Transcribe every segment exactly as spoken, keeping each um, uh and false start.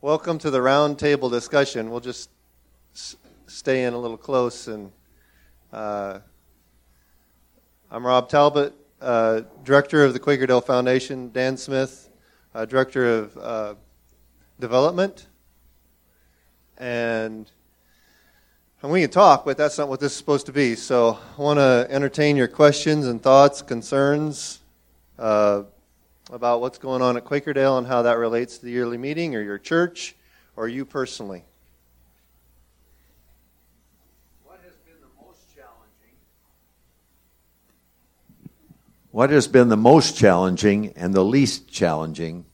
Welcome to the round table discussion. We'll just s- stay in a little close. And uh, I'm Rob Talbot, uh, Director of the Quakerdale Foundation. Dan Smith, uh, Director of uh, Development. And, and we can talk, but that's not what this is supposed to be. So I want to entertain your questions and thoughts, concerns, uh, about what's going on at Quakerdale and how that relates to the yearly meeting or your church or you personally. What has been the most challenging? What has been the most challenging and the least challenging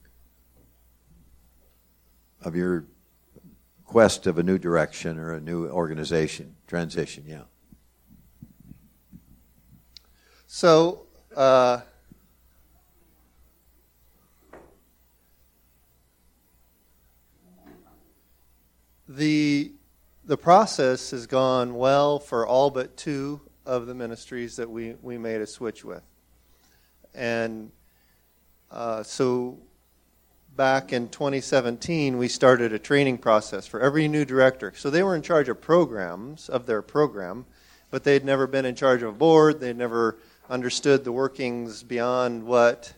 of your quest of a new direction or a new organization, transition, yeah. So, uh, The the process has gone well for all but two of the ministries that we, we made a switch with. And uh, so back in twenty seventeen, we started a training process for every new director. So they were in charge of programs, of their program, but they'd never been in charge of a board. They'd never understood the workings beyond what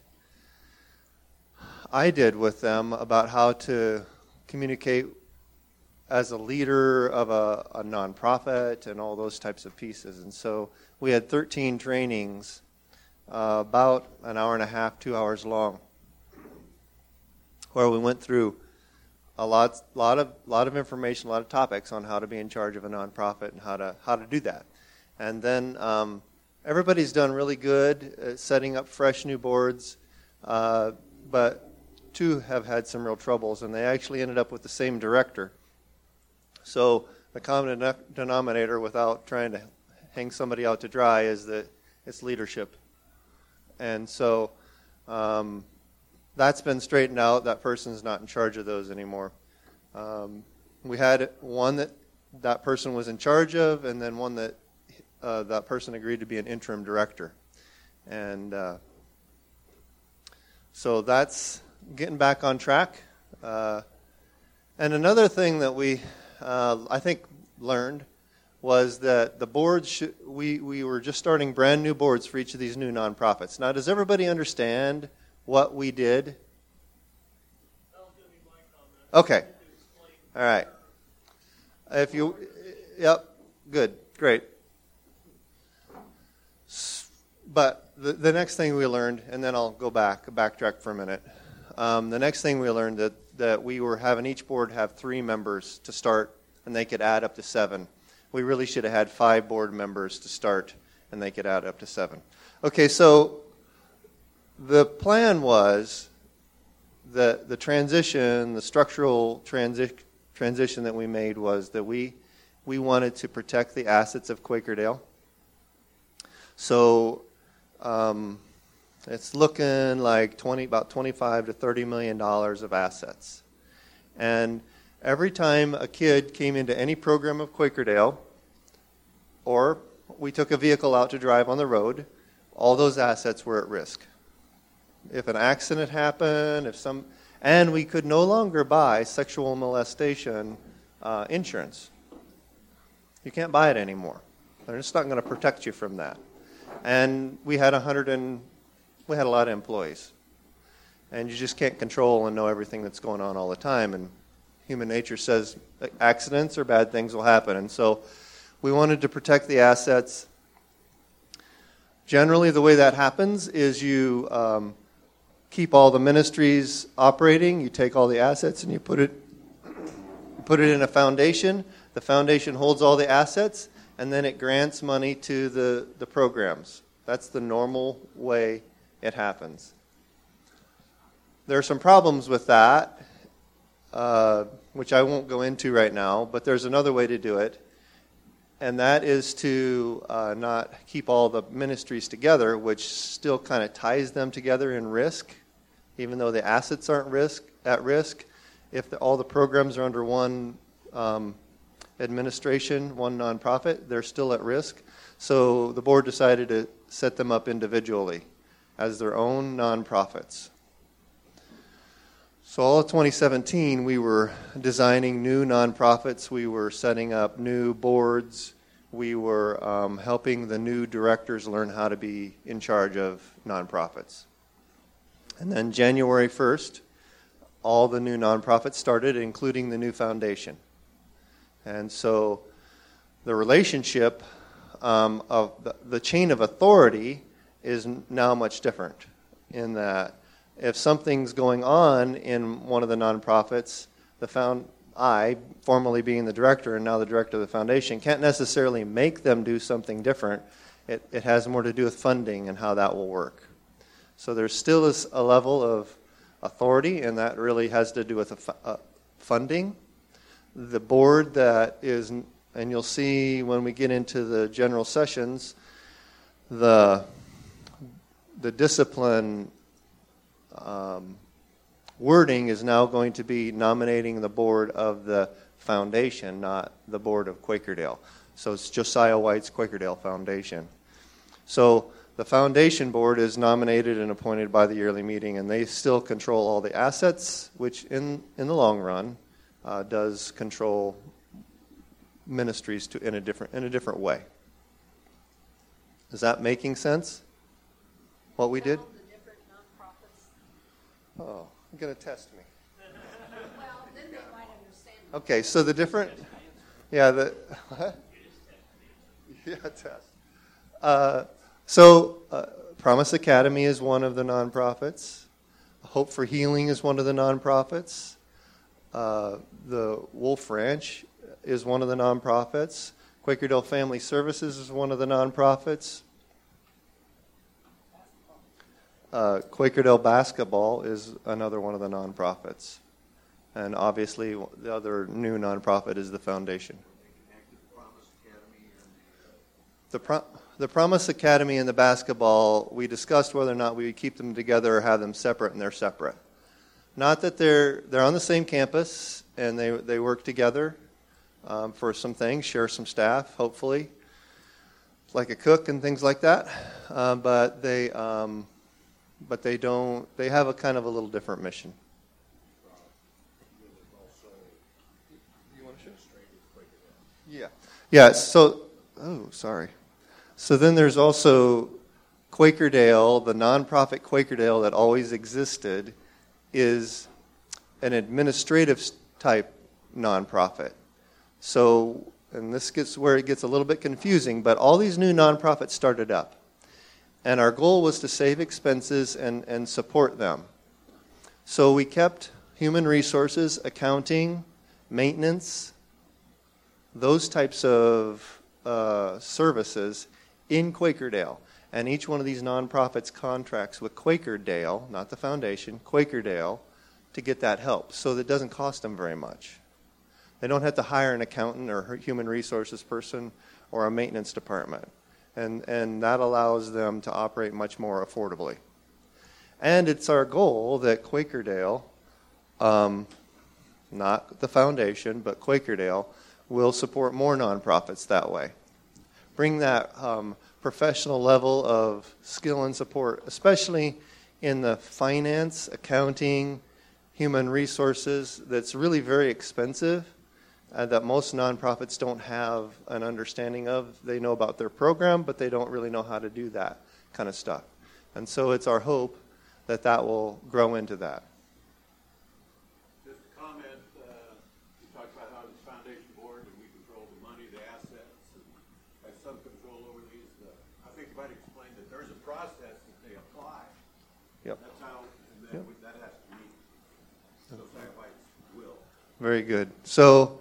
I did with them about how to communicate as a leader of a, a nonprofit and all those types of pieces. And so we had thirteen trainings, uh, about an hour and a half, two hours long, where we went through a lot, lot of, lot of information, a lot of topics on how to be in charge of a nonprofit and how to how to do that. And then um, everybody's done really good at setting up fresh new boards, uh, but two have had some real troubles, and they actually ended up with the same director. So the common denominator, without trying to hang somebody out to dry, is that it's leadership. And so um, that's been straightened out. That person's not in charge of those anymore. Um, we had one that that person was in charge of, and then one that uh, that person agreed to be an interim director. And uh, so that's getting back on track. Uh, and another thing that we Uh, I think learned was that the boards, should, we, we were just starting brand new boards for each of these new nonprofits. Now, does everybody understand what we did? Okay. All right. If you, yep, good, great. But the, the next thing we learned, and then I'll go back, backtrack for a minute. Um, the next thing we learned that, that we were having each board have three members to start, and they could add up to seven. We really should have had five board members to start, and they could add up to seven. Okay, so the plan was that the transition, the structural transi- transition that we made was that we we wanted to protect the assets of Quakerdale. So um, it's looking like twenty, about twenty-five to thirty million dollars of assets. And every time a kid came into any program of Quakerdale, or we took a vehicle out to drive on the road, all those assets were at risk. If an accident happened, if some, and we could no longer buy sexual molestation uh, insurance. You can't buy it anymore. They're just not going to protect you from that. And we had a hundred and we had a lot of employees, and you just can't control and know everything that's going on all the time. And human nature says accidents or bad things will happen. And so we wanted to protect the assets. Generally, the way that happens is you um, keep all the ministries operating. You take all the assets and you put it, you put it in a foundation. The foundation holds all the assets, and then it grants money to the, the programs. That's the normal way it happens. There are some problems with that. Uh, which I won't go into right now, but there's another way to do it, and that is to uh, not keep all the ministries together, which still kind of ties them together in risk, even though the assets aren't risk at risk. If the, all the programs are under one um, administration, one nonprofit, they're still at risk. So the board decided to set them up individually as their own nonprofits. So all of twenty seventeen, we were designing new nonprofits. We were setting up new boards. We were um, helping the new directors learn how to be in charge of nonprofits. And then January first, all the new nonprofits started, including the new foundation. And so the relationship um, of the, the chain of authority is now much different in that if something's going on in one of the nonprofits, the found I, formerly being the director and now the director of the foundation, can't necessarily make them do something different. It, it has more to do with funding and how that will work. So there still is a level of authority, and that really has to do with the uh, funding. The board that is, and you'll see when we get into the general sessions, the the discipline um, wording is now going to be nominating the board of the foundation, not the board of Quakerdale. So it's Josiah White's Quakerdale Foundation. So the foundation board is nominated and appointed by the yearly meeting, and they still control all the assets, which in, in the long run uh, does control ministries to in a different in a different way. Is that making sense? What we did? The different nonprofits. Oh, you're going to test me. Well, then they might understand. Okay, so the different, yeah, the, what? Yeah, test. Uh, so, uh, Promise Academy is one of the nonprofits. Hope for Healing is one of the nonprofits. Uh, the Wolf Ranch is one of the nonprofits. Quakerdale Family Services is one of the nonprofits. Uh, Quakerdale Basketball is another one of the nonprofits. And obviously, the other new nonprofit is the foundation. The, Pro- the Promise Academy and the basketball, we discussed whether or not we would keep them together or have them separate, and they're separate. Not that they're they're on the same campus, and they, they work together um, for some things, share some staff, hopefully, like a cook and things like that. Uh, but they... Um, But they don't, they have a kind of a little different mission. You want to show? Yeah. Yeah, so, oh, sorry. So then there's also Quakerdale, the nonprofit Quakerdale that always existed, is an administrative type nonprofit. So, and this gets where it gets a little bit confusing, but all these new nonprofits started up. And our goal was to save expenses and, and support them. So we kept human resources, accounting, maintenance, those types of uh, services in Quakerdale. And each one of these nonprofits contracts with Quakerdale, not the foundation, Quakerdale, to get that help. So that it doesn't cost them very much. They don't have to hire an accountant or a human resources person or a maintenance department. And, and that allows them to operate much more affordably. And it's our goal that Quakerdale, um, not the foundation, but Quakerdale, will support more nonprofits that way. Bring that um, professional level of skill and support, especially in the finance, accounting, human resources, that's really very expensive. Uh, that most nonprofits don't have an understanding of. They know about their program, but they don't really know how to do that kind of stuff. And so it's our hope that that will grow into that. Just a comment, uh, you talked about how this foundation board, and we control the money, the assets, and have some control over these. Uh, I think you might explain that there's a process that they apply. Yep. That's how, and then Yep. we, that has to meet Josiah White's will. Very good. So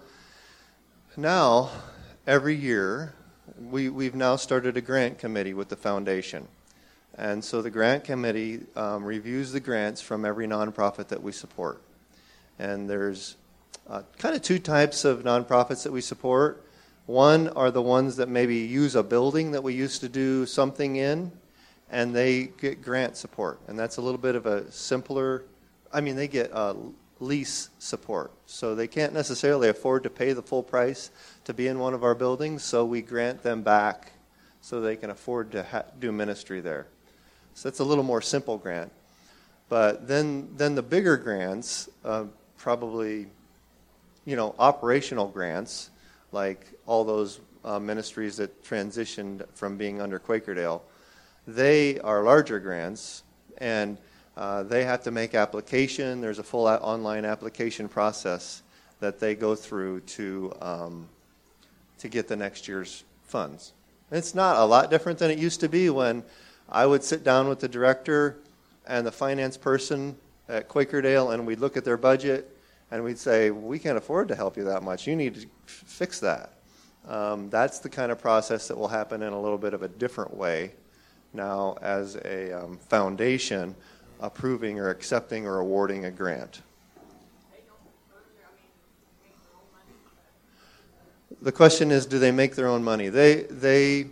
now, every year, we, we've now started a grant committee with the foundation. And so the grant committee um, reviews the grants from every nonprofit that we support. And there's uh, kind of two types of nonprofits that we support. One are the ones that maybe use a building that we used to do something in, and they get grant support. And that's a little bit of a simpler, I mean, they get uh, lease support. So they can't necessarily afford to pay the full price to be in one of our buildings, so we grant them back so they can afford to ha- do ministry there. So that's a little more simple grant. But then, then the bigger grants, uh, probably, you know, operational grants, like all those uh, ministries that transitioned from being under Quakerdale, they are larger grants, and uh, they have to make application. There's a full online application process that they go through to um, to get the next year's funds. And it's not a lot different than it used to be when I would sit down with the director and the finance person at Quakerdale, and we'd look at their budget, and we'd say, we can't afford to help you that much. You need to f- fix that. Um, that's the kind of process that will happen in a little bit of a different way now as a um, foundation approving or accepting or awarding a grant. The question is, do they make their own money? They, they,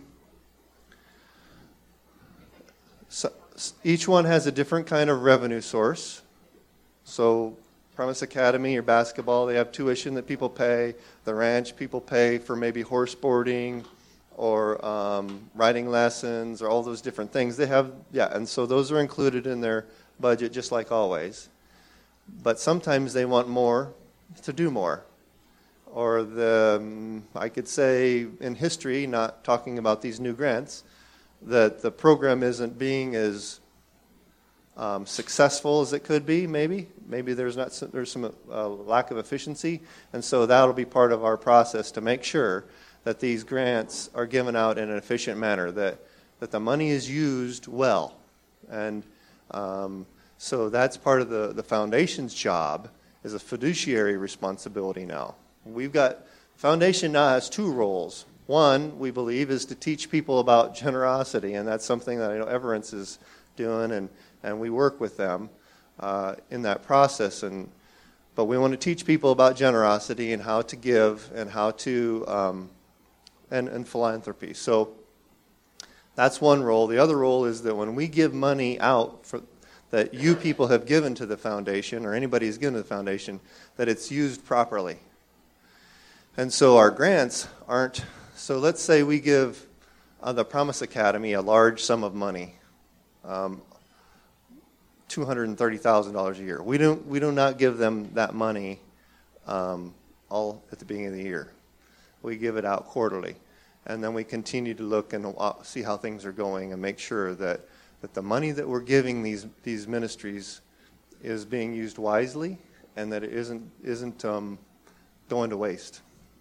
so, each one has a different kind of revenue source. So Promise Academy or basketball, they have tuition that people pay. The ranch, people pay for maybe horse boarding or um, riding lessons or all those different things. They have, yeah, and so those are included in their budget just like always. But sometimes they want more to do more. Or the, um, I could say in history, not talking about these new grants, that the program isn't being as um, successful as it could be, maybe. Maybe there's not some, there's some uh, lack of efficiency, and so that'll be part of our process to make sure that these grants are given out in an efficient manner, that, that the money is used well. And um, so that's part of the, the foundation's job, is a fiduciary responsibility now. We've got, foundation now has two roles. One, we believe, is to teach people about generosity, and that's something that I know Everence is doing, and, and we work with them uh, in that process. And but we want to teach people about generosity and how to give and how to, um, and, and philanthropy. So that's one role. The other role is that when we give money out for, that you people have given to the foundation, or anybody has given to the foundation, that it's used properly. And so our grants aren't, so let's say we give uh, the Promise Academy a large sum of money, um, two hundred thirty thousand dollars a year. We don't, we do not give them that money um, all at the beginning of the year. We give it out quarterly. And then we continue to look and see how things are going and make sure that, that the money that we're giving these, these ministries is being used wisely and that it isn't, isn't um, going to waste.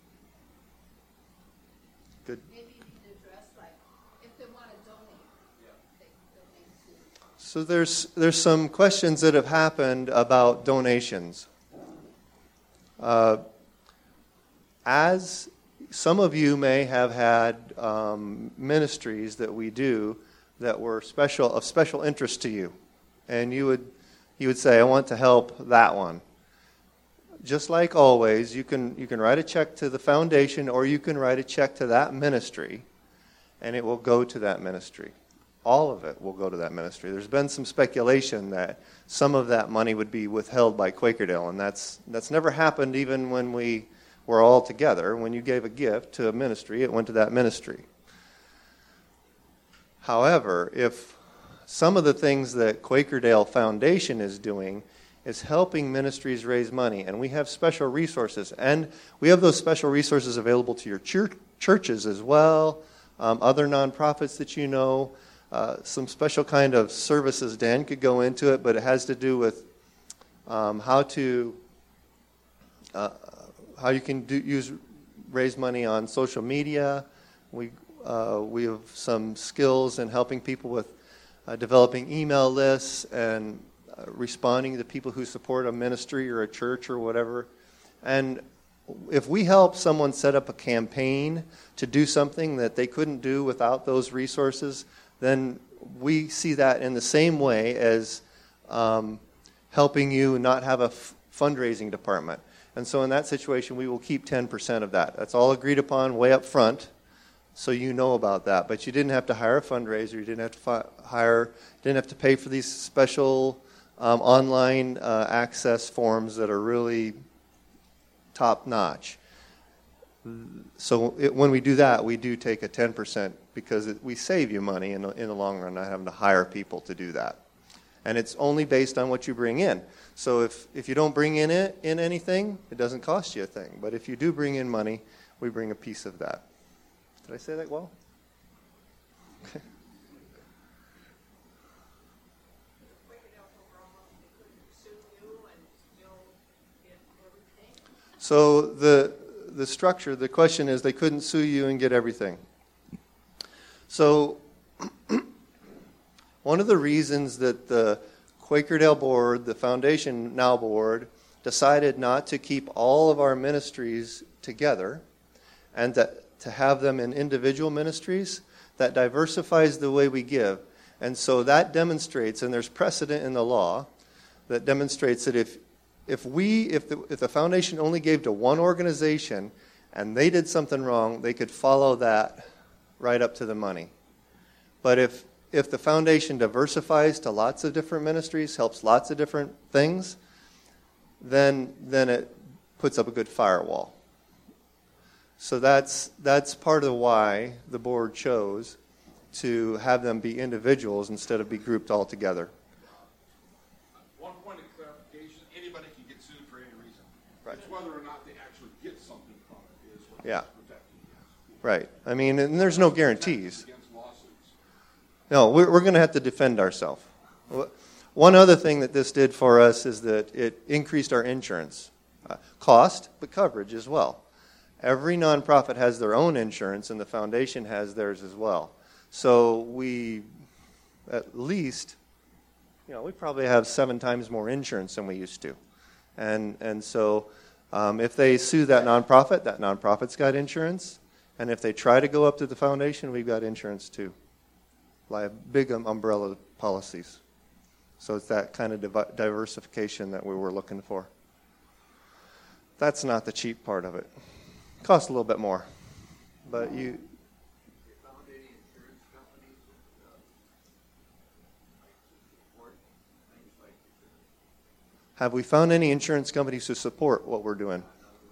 Good. Maybe you can address, like, if they want to donate, they can donate to. So there's there's some questions that have happened about donations. Uh, as some of you may have had um, ministries that we do that were special of special interest to you, and you would you would say, I want to help that one. Just like always, you can you can write a check to the foundation, or you can write a check to that ministry, and it will go to that ministry. All of it will go to that ministry. There's been some speculation that some of that money would be withheld by Quakerdale, and that's that's never happened even when we were all together. When you gave a gift to a ministry, it went to that ministry. However, if some of the things that Quakerdale Foundation is doing is helping ministries raise money, and we have special resources, and we have those special resources available to your church, churches as well, um, other nonprofits that you know, uh, some special kind of services. Dan could go into it, but it has to do with um, how to uh, how you can do, use raise money on social media. We uh, we have some skills in helping people with uh, developing email lists and responding to people who support a ministry or a church or whatever. And if we help someone set up a campaign to do something that they couldn't do without those resources, then we see that in the same way as um, helping you not have a f- fundraising department. And so in that situation, we will keep ten percent of that. That's all agreed upon way up front, so you know about that. But you didn't have to hire a fundraiser. You didn't have to fi- hire, didn't have to pay for these special Um, online uh, access forms that are really top-notch. So it, when we do that, we do take a ten percent because it, we save you money in the, in the long run, not having to hire people to do that. And it's only based on what you bring in. So if, if you don't bring in it in anything, it doesn't cost you a thing. But if you do bring in money, we bring a piece of that. Did I say that well? Okay. So the the structure, the question is they couldn't sue you and get everything. So one of the reasons that the Quakerdale board, the Foundation Now board, decided not to keep all of our ministries together and that to have them in individual ministries, that diversifies the way we give. And so that demonstrates, and there's precedent in the law that demonstrates that if if we if the if the foundation only gave to one organization and they did something wrong, they could follow that right up to the money. But if if the foundation diversifies to lots of different ministries, helps lots of different things, then then it puts up a good firewall. So that's that's part of why the board chose to have them be individuals instead of be grouped all together. One point of clarification, anybody can get sued for any reason. Right. It's whether or not they actually get something from it is what Yeah. it's protecting against. Right. I mean, and there's no guarantees. Against lawsuits. No, we're, we're going to have to defend ourselves. One other thing that this did for us is that it increased our insurance uh, cost, but coverage as well. Every nonprofit has their own insurance, and the foundation has theirs as well. So we, at least, you know, we probably have seven times more insurance than we used to. And and so um, if they sue that nonprofit, that nonprofit's got insurance. And if they try to go up to the foundation, we've got insurance too. Like big um, umbrella policies. So it's that kind of div- diversification that we were looking for. That's not the cheap part of it. Costs a little bit more. But you... Have we found any insurance companies who support what we're doing?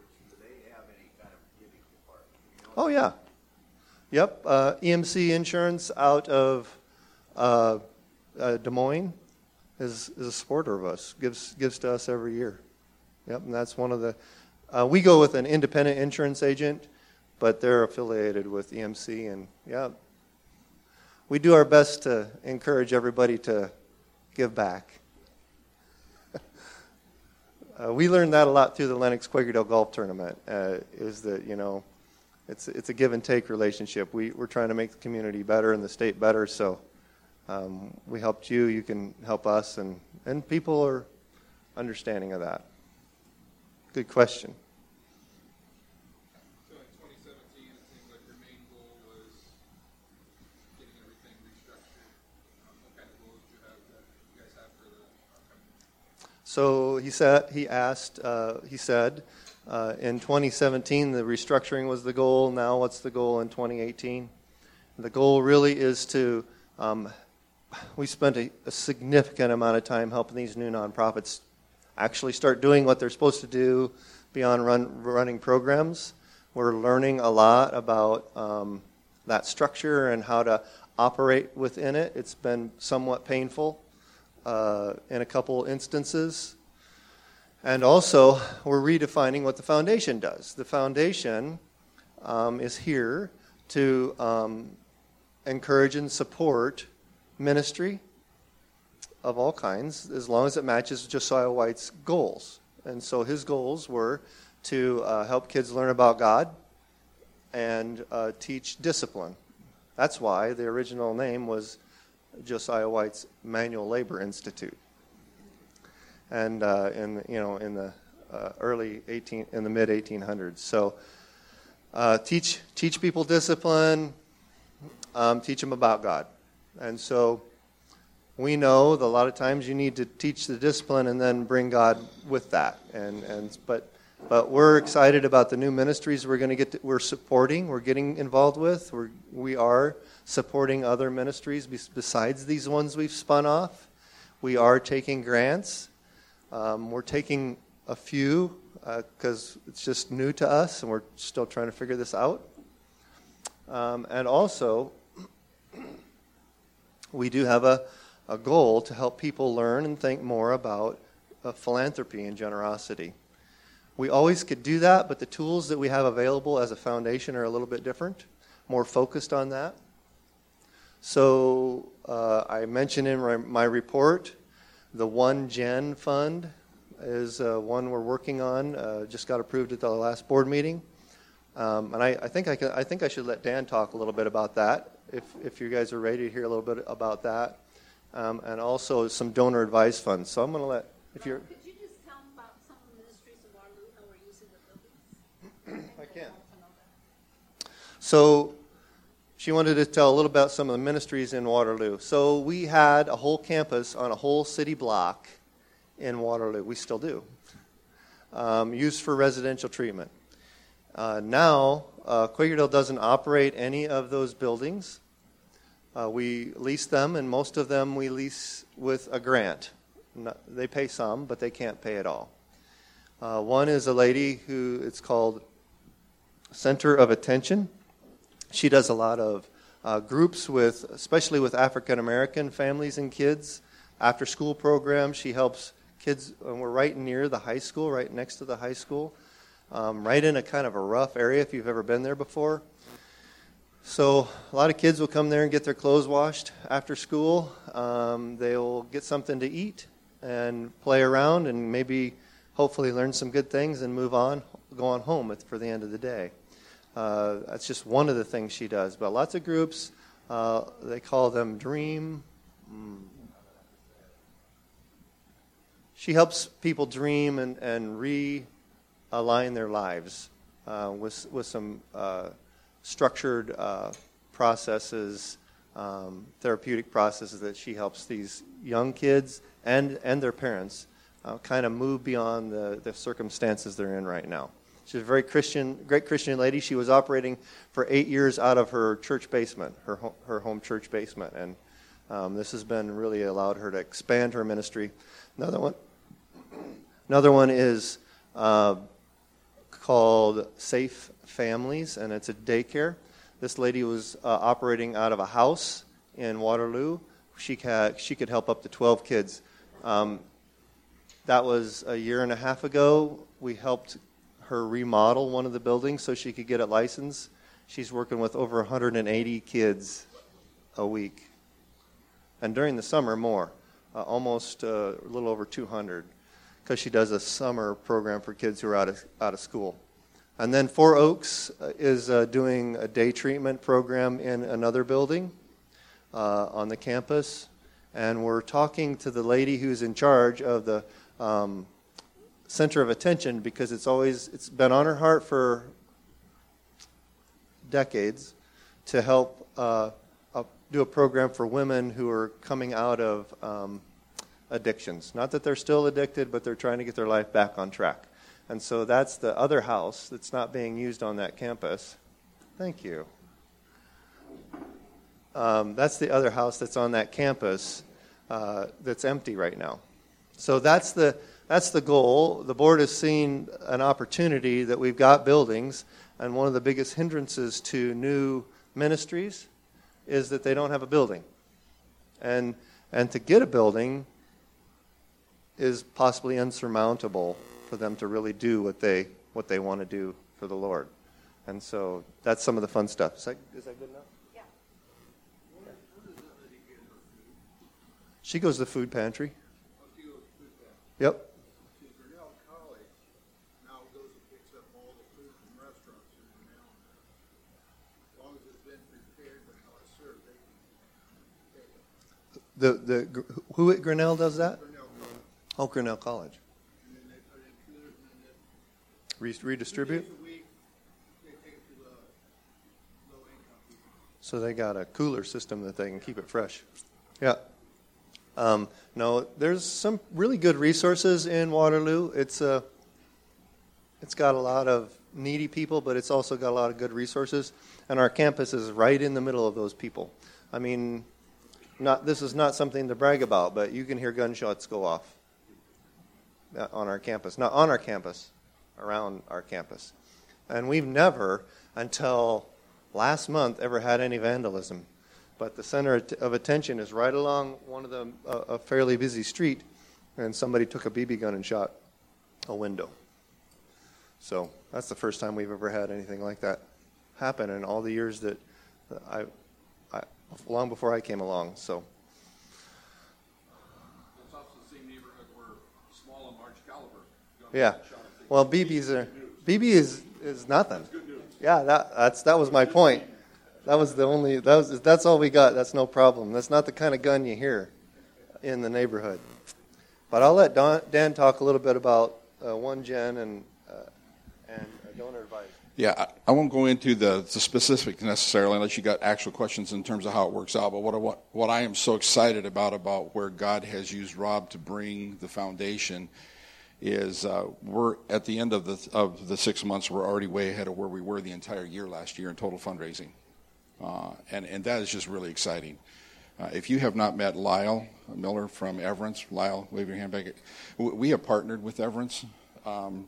Oh, yeah. Yep. Uh, E M C Insurance out of uh, uh, Des Moines is, is a supporter of us, gives gives to us every year. Yep, and that's one of the... Uh, we go with an independent insurance agent, but they're affiliated with E M C, and yeah, we do our best to encourage everybody to give back. Uh, we learned that a lot through the Lennox Quakerdale Golf Tournament, uh, is that, you know, it's it's a give and take relationship. We, we're trying to make the community better and the state better, so um, we helped you, you can help us, and, and people are understanding of that. Good question. So in twenty seventeen, it seems like your main goal was getting everything restructured. Um, what kind of goals do you have that you guys have for the upcoming? So he said, he asked, uh, he said, uh, in twenty seventeen the restructuring was the goal. Now what's the goal in twenty eighteen? The goal really is to, um, we spent a, a significant amount of time helping these new nonprofits actually start doing what they're supposed to do beyond run, running programs. We're learning a lot about um, that structure and how to operate within it. It's been somewhat painful uh, in a couple instances. And also, we're redefining what the foundation does. The foundation um, is here to um, encourage and support ministry of all kinds, as long as it matches Josiah White's goals. And so his goals were to uh, help kids learn about God and uh, teach discipline. That's why the original name was Josiah White's Manual Labor Institute. And uh, in you know in the uh, early eighteen in the mid eighteen hundreds. So uh, teach teach people discipline, um, teach them about God, and so. We know that a lot of times you need to teach the discipline and then bring God with that. And and but but we're excited about the new ministries we're going to get. To, we're supporting. We're getting involved with. We're we are supporting other ministries besides these ones we've spun off. We are taking grants. Um, we're taking a few because uh, it's just new to us, and we're still trying to figure this out. Um, and also, we do have a. a goal to help people learn and think more about uh, philanthropy and generosity. We always could do that, but the tools that we have available as a foundation are a little bit different, more focused on that. So uh, I mentioned in my, my report, the One Gen Fund is uh, one we're working on. Uh, just got approved at the last board meeting, um, and I, I think I can. I think I should let Dan talk a little bit about that, if if you guys are ready to hear a little bit about that, um, and also some donor advice funds. So I'm going to let if you're. Could you just tell them about some of the ministries of Waterloo, how we're using the buildings? I can. want to know that. So she wanted to tell a little about some of the ministries in Waterloo. So we had a whole campus on a whole city block in Waterloo. We still do. Um, used for residential treatment. Uh, now, uh, Quakerdale doesn't operate any of those buildings. Uh, we lease them, and most of them we lease with a grant. Not, they pay some, but they can't pay it all. Uh, one is a lady who, it's called Center of Attention. She does a lot of uh, groups with, especially with African American families and kids. After school programs, she helps kids. And we're right near the high school, right next to the high school, um, right in a kind of a rough area if you've ever been there before. So a lot of kids will come there and get their clothes washed after school. Um, they'll get something to eat and play around and maybe hopefully learn some good things and move on, go on home for the end of the day. Uh, that's just one of the things she does. But lots of groups, uh, they call them Dream. Mm. She helps people dream and, and realign their lives uh, with, with some uh, structured uh, processes, um, therapeutic processes that she helps these young kids and, and their parents uh, kind of move beyond the, the circumstances they're in right now. She's a very Christian, great Christian lady. She was operating for eight years out of her church basement, her ho- her home church basement, and um, this has been really allowed her to expand her ministry. Another one, another one is uh, called Safe Families, and it's a daycare. This lady was uh, operating out of a house in Waterloo. She could she could help up to twelve kids. Um, that was a year and a half ago. We helped her remodel one of the buildings so she could get a license. She's working with over one hundred eighty kids a week. And during the summer, more. Uh, almost uh, a little over two hundred, because she does a summer program for kids who are out of, out of school. And then Four Oaks uh, is uh, doing a day treatment program in another building uh, on the campus. And we're talking to the lady who's in charge of the um, Center of Attention, because it's always it's been on her heart for decades to help uh, uh, do a program for women who are coming out of um, addictions. Not that they're still addicted, but they're trying to get their life back on track. And so that's the other house that's not being used on that campus. Thank you. Um, that's the other house that's on that campus uh, that's empty right now. So that's the That's the goal. The board has seen an opportunity that we've got buildings, and one of the biggest hindrances to new ministries is that they don't have a building. And and to get a building is possibly insurmountable for them to really do what they what they want to do for the Lord. And so that's some of the fun stuff. Is that, is that good enough? Yeah. She goes to the food pantry. Yep. The the who at Grinnell does that? Oh, Grinnell College. Re- redistribute. So they got a cooler system that they can keep it fresh. Yeah. Um, no, there's some really good resources in Waterloo. It's a, it's got a lot of needy people, but it's also got a lot of good resources. And our campus is right in the middle of those people. I mean, not this is not something to brag about, but you can hear gunshots go off on our campus. Not on our campus, around our campus. And we've never, until last month, ever had any vandalism. but the center of attention is right along one of the uh, a fairly busy street, and somebody took a B B gun and shot a window. So that's the first time we've ever had anything like that happen in all the years that I, I long before I came along. So. It's also the same neighborhood where small and large caliber guns Yeah. got shot at. Well, B Bs are B B is is nothing. Yeah, that that's that was my point. That was the only that was that's all we got. That's no problem. That's not the kind of gun you hear in the neighborhood. But I'll let Don, Dan talk a little bit about uh, one gen and uh, and donor advisor. Yeah, I, I won't go into the, the specifics necessarily unless you got actual questions in terms of how it works out. But what I, what, what I am so excited about about where God has used Rob to bring the foundation is uh, we're at the end of the of the six months. We're already way ahead of where we were the entire year last year in total fundraising, uh, and and that is just really exciting. Uh, if you have not met Lyle Miller from Everence, Lyle, wave your hand back. We have partnered with Everence. Um,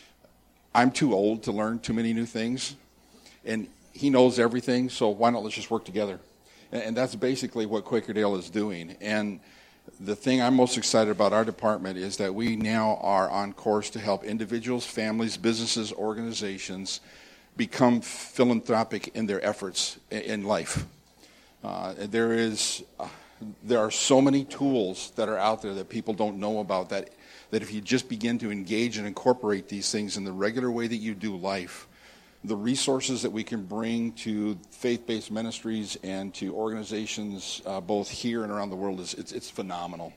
I'm too old to learn too many new things, and he knows everything, so why not let's just work together? And, and that's basically what Quakerdale is doing. And the thing I'm most excited about our department is that we now are on course to help individuals, families, businesses, organizations become philanthropic in their efforts in life. Uh, there is, uh, there are so many tools that are out there that people don't know about that, that if you just begin to engage and incorporate these things in the regular way that you do life, the resources that we can bring to faith-based ministries and to organizations uh, both here and around the world is it's, it's phenomenal.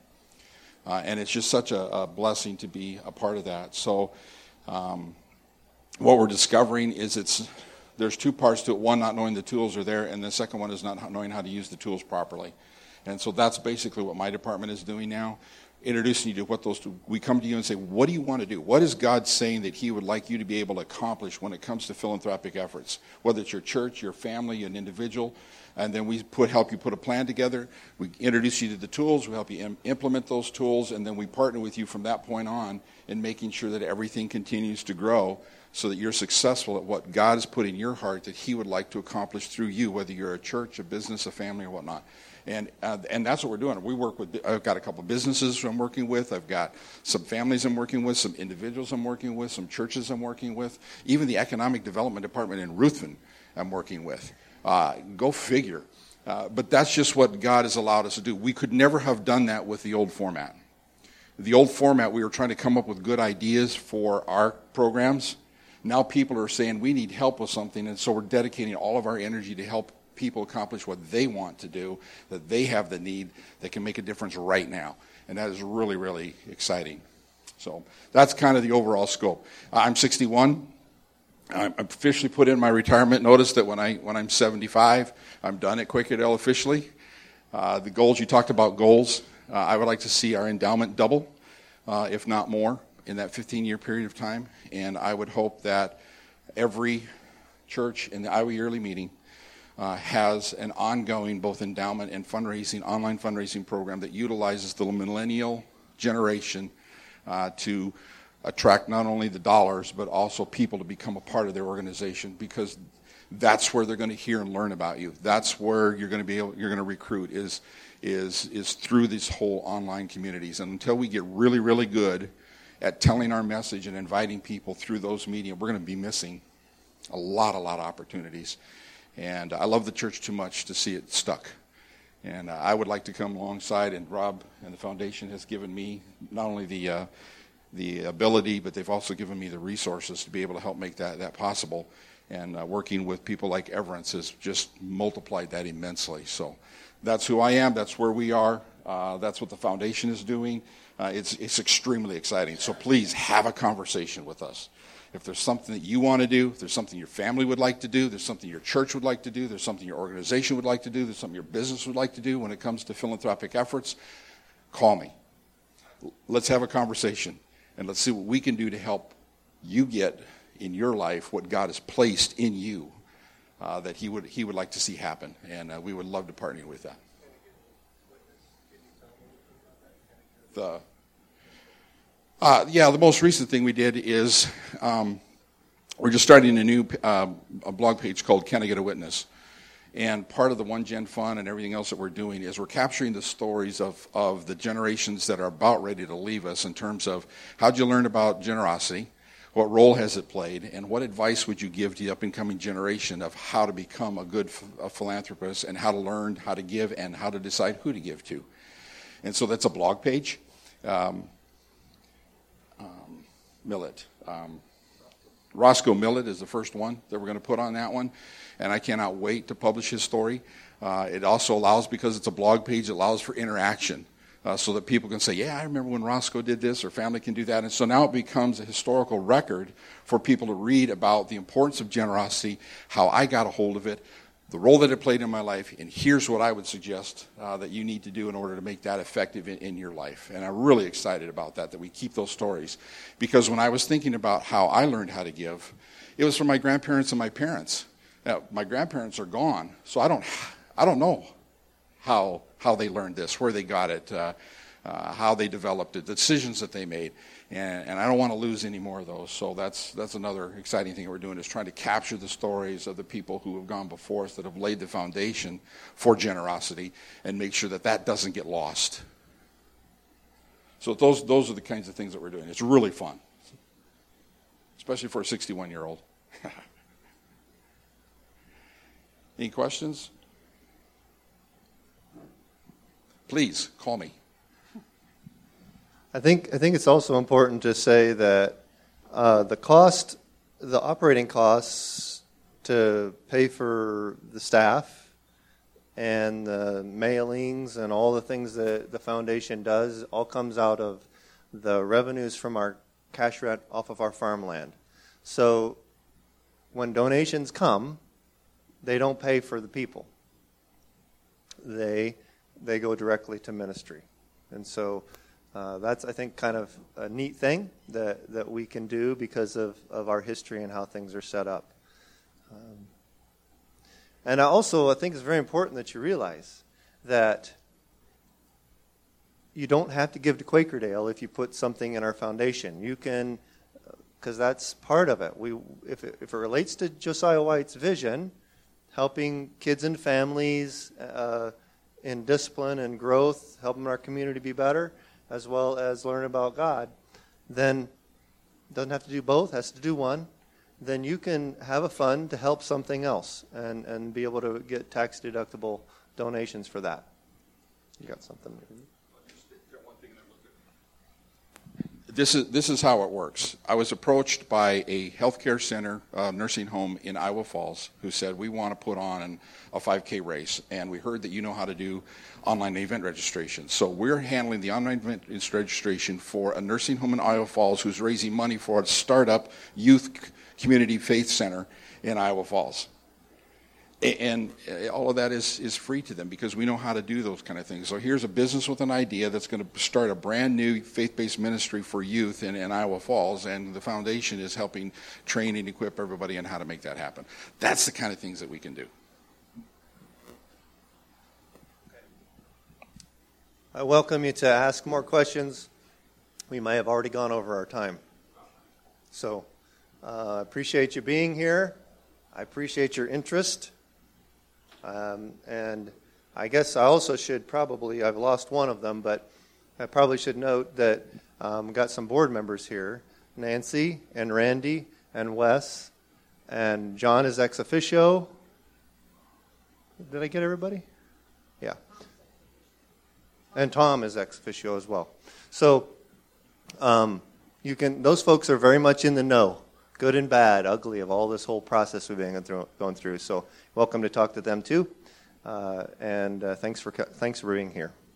Uh, and it's just such a, a blessing to be a part of that. So um, what we're discovering is it's there's two parts to it. One, not knowing the tools are there, and the second one is not knowing how to use the tools properly. And so that's basically what my department is doing now, introducing you to what those two, we come to you and say, what do you want to do? What is God saying that he would like you to be able to accomplish when it comes to philanthropic efforts? Whether it's your church, your family, an individual, and then we put help you put a plan together. We introduce you to the tools, we help you im- implement those tools, and then we partner with you from that point on in making sure that everything continues to grow so that you're successful at what God has put in your heart that he would like to accomplish through you, whether you're a church, a business, a family, or whatnot. And uh, and that's what we're doing. We work with, I've got a couple of businesses I'm working with. I've got some families I'm working with, some individuals I'm working with, some churches I'm working with. Even the Economic Development Department in Ruthven I'm working with. Uh, go figure. Uh, but that's just what God has allowed us to do. We could never have done that with the old format. The old format, we were trying to come up with good ideas for our programs. Now people are saying we need help with something, and so we're dedicating all of our energy to help people accomplish what they want to do, that they have the need that can make a difference right now. And that is really, really exciting. So that's kind of the overall scope. I'm sixty-one. I'm officially put in my retirement notice that when, I, when I'm seventy-five, I'm done at Quakerdale officially. Uh, the goals, you talked about goals. Uh, I would like to see our endowment double, uh, if not more, in that fifteen-year period of time. And I would hope that every church in the Iowa Yearly Meeting uh, has an ongoing both endowment and fundraising, online fundraising program that utilizes the millennial generation uh, to attract not only the dollars but also people to become a part of their organization, because that's where they're going to hear and learn about you. That's where you're going to be able, you're going to recruit is is is through these whole online communities. And until we get really, really good at telling our message and inviting people through those media, we're going to be missing a lot, a lot of opportunities. And I love the church too much to see it stuck. And uh, I would like to come alongside, and Rob and the foundation has given me not only the uh, the ability, but they've also given me the resources to be able to help make that, that possible. And uh, working with people like Everence has just multiplied that immensely. So that's who I am. That's where we are. Uh, that's what the foundation is doing. Uh, it's it's extremely exciting. So please have a conversation with us. If there's something that you want to do, if there's something your family would like to do, there's something your church would like to do, there's something your organization would like to do, there's something your business would like to do when it comes to philanthropic efforts, call me. Let's have a conversation, and let's see what we can do to help you get in your life what God has placed in you uh, that he would he would like to see happen, and uh, we would love to partner with that. The uh, yeah, the most recent thing we did is um, we're just starting a new uh, a blog page called Can I Get a Witness? And part of the One Gen Fund and everything else that we're doing is we're capturing the stories of, of the generations that are about ready to leave us in terms of how'd you learn about generosity, what role has it played, and what advice would you give to the up-and-coming generation of how to become a good a philanthropist and how to learn how to give and how to decide who to give to. And so that's a blog page. Um, um, Millet. Um, Roscoe Millet is the first one that we're going to put on that one, and I cannot wait to publish his story. Uh, it also allows, because it's a blog page, it allows for interaction. Uh, so that people can say, yeah, I remember when Roscoe did this, or family can do that. And so now it becomes a historical record for people to read about the importance of generosity, how I got a hold of it, the role that it played in my life, and here's what I would suggest uh, that you need to do in order to make that effective in, in your life. And I'm really excited about that, that we keep those stories. Because when I was thinking about how I learned how to give, it was from my grandparents and my parents. Now, my grandparents are gone, so I don't, I don't know how how they learned this, where they got it, uh, uh, how they developed it, the decisions that they made. And, and I don't want to lose any more of those. So that's that's another exciting thing we're doing, is trying to capture the stories of the people who have gone before us that have laid the foundation for generosity and make sure that that doesn't get lost. So those those are the kinds of things that we're doing. It's really fun, especially for a sixty-one-year-old. Any questions? Please call me. I think I think it's also important to say that uh, the cost, the operating costs to pay for the staff and the mailings and all the things that the foundation does all comes out of the revenues from our cash rent off of our farmland. So when donations come, they don't pay for the people. They they go directly to ministry. And so uh, that's, I think, kind of a neat thing that, that we can do because of, of our history and how things are set up. Um, and I also, I think it's very important that you realize that you don't have to give to Quakerdale if you put something in our foundation. You can, because that's part of it. We, if it, if it relates to Josiah White's vision, helping kids and families uh, in discipline and growth, helping our community be better, as well as learn about God, then doesn't have to do both, has to do one. Then you can have a fund to help something else and, and be able to get tax deductible donations for that. You got something? This is this is how it works. I was approached by a healthcare center, uh, nursing home in Iowa Falls, who said, we want to put on an, a five K race, and we heard that you know how to do online event registration. So we're handling the online event registration for a nursing home in Iowa Falls who's raising money for a startup youth community faith center in Iowa Falls. And all of that is, is free to them because we know how to do those kind of things. So here's a business with an idea that's going to start a brand new faith-based ministry for youth in, in Iowa Falls, and the foundation is helping train and equip everybody on how to make that happen. That's the kind of things that we can do. I welcome you to ask more questions. We may have already gone over our time. So uh, I appreciate you being here. I appreciate your interest. Um, and I guess I also should probably, I've lost one of them, but I probably should note that um, we've got some board members here, Nancy and Randy and Wes, and John is ex officio. Did I get everybody? Yeah. And Tom is ex officio as well. So um, you can; those folks are very much in the know, good and bad, ugly, of all this whole process we've been going through. So welcome to talk to them too, uh, and uh, thanks for thanks for being here.